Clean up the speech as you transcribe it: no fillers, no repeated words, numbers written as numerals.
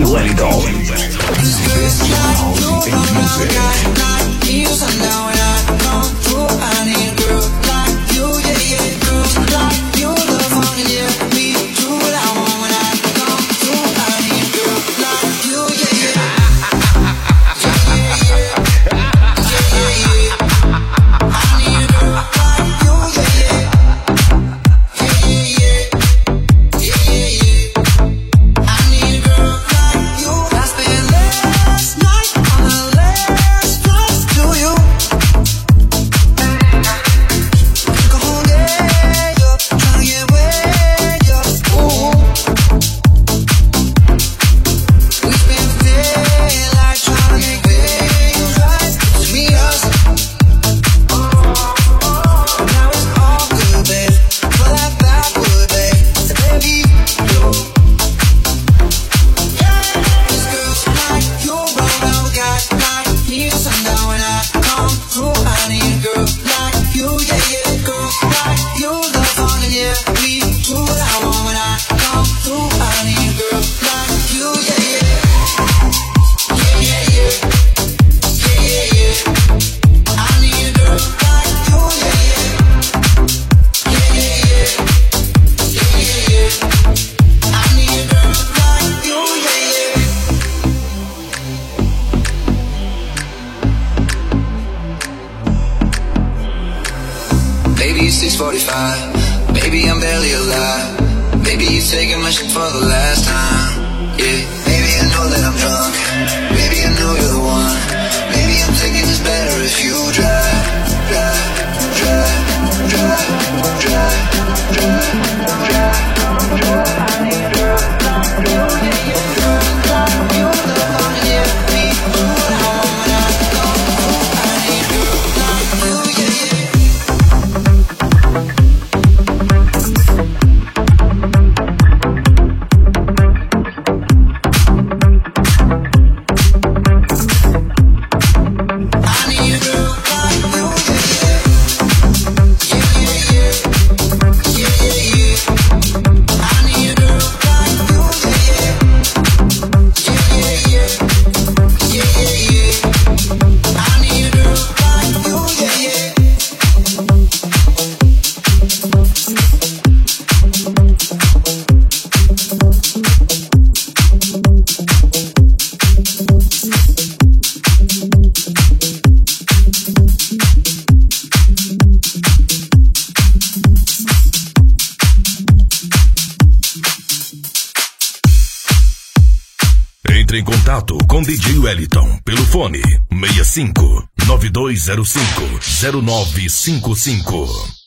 Wellington. Best house and music. Baby, it's 6:45. Baby, I'm barely alive. Baby, you taking my shit for the last time. Yeah. Baby, I know that I'm drunk. Baby, I know you're the one. Maybe I'm thinking it's better if you drive. I need a girl like you, yeah, yeah. Girl like you, the one, yeah. Me, do what I want when I go. I need a girl like you, yeah, yeah. Entre em contato com DJ Wellington pelo fone 65 9205 0955.